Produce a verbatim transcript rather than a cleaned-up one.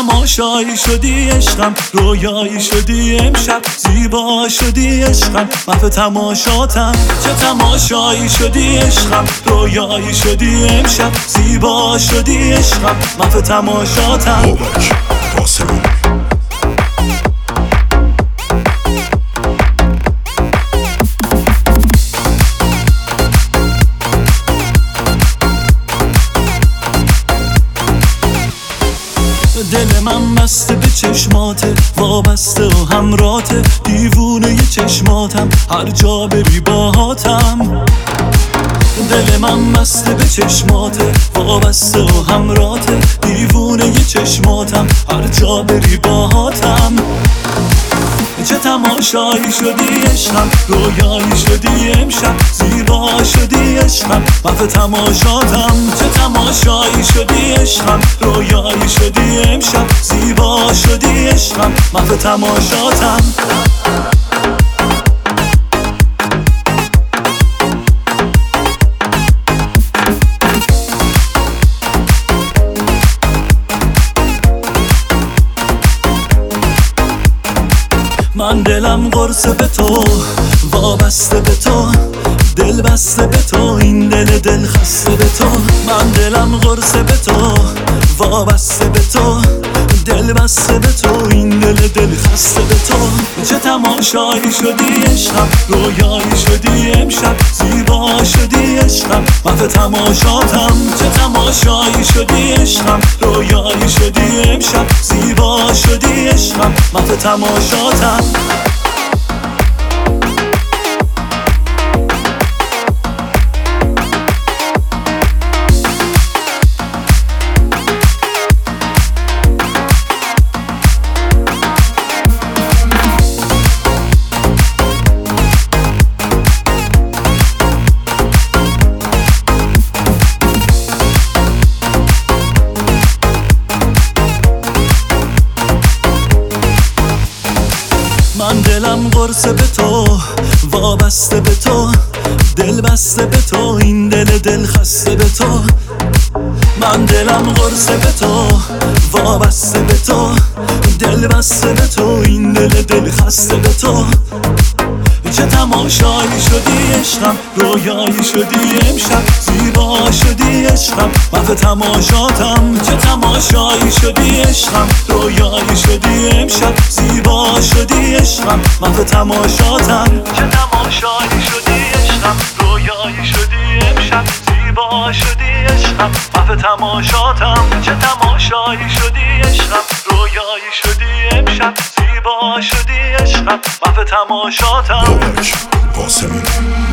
تماشایی شدی عشقم، رویایی شدی امشب، زیبا شدی عشقم، محو تماشاتم. چه تماشایی شدی عشقم، رویایی شدی امشب، زیبا شدی عشقم، محو تماشاتم. بابک قاسمی. دل من بسته به چشماته، وابسته و همراته، دیوونه ی چشماتم، هر جا بری باهاتم. دل من بسته به چشماته، وابسته و همراته، دیوونه ی چشماتم، هر جا بری باهاتم. چه تماشایی شدی عشقم، رویایی شدی امشب، زیبا شدی عشقم، محو تماشاتم. چه تماشایی شدی عشقم، رویایی شدی امشب، زیبا شدی عشقم، محو تماشاتم. من دلم قرصه به تو، وابسته به تو، دل بسته به تو، این دل دل خسته به تو. من دلم قرصه به تو، وابسته به تو، دل بسته به تو، این دل دل خسته به تو. چه تماشایی شدی عشقم، رویایی شدی امشب، زیبا شدی عشقم، محو تماشاتم. چه تماشایی شدی عشقم، رویایی شدی امشب، زیبا شدی عشقم، محو تماشاتم. من دلم قرصه به تو، وابسته به تو، دل بسته به تو، این دل دل خسته به تو. من دلم قرصه به تو، وابسته به تو، دل بسته به تو، این دل دل خسته به تو. چه تماشایی شدی عشقم، رویایی شدی امشب، زیبا شدی عشقم، محو تماشاتم. چه تماشایی شدی عشقم، رویایی شدی امشب، زیبا شدی عشقم، محو تماشاتم. چه تماشایی شدی عشقم، رویایی شدی امشب، زیبا شدی عشقم، محو تماشاتم. چه تماشایی شدی عشقم، رویایی شدی امشب، زیبا شدی عشقم، محو تماشاتم. بابک قاسمی.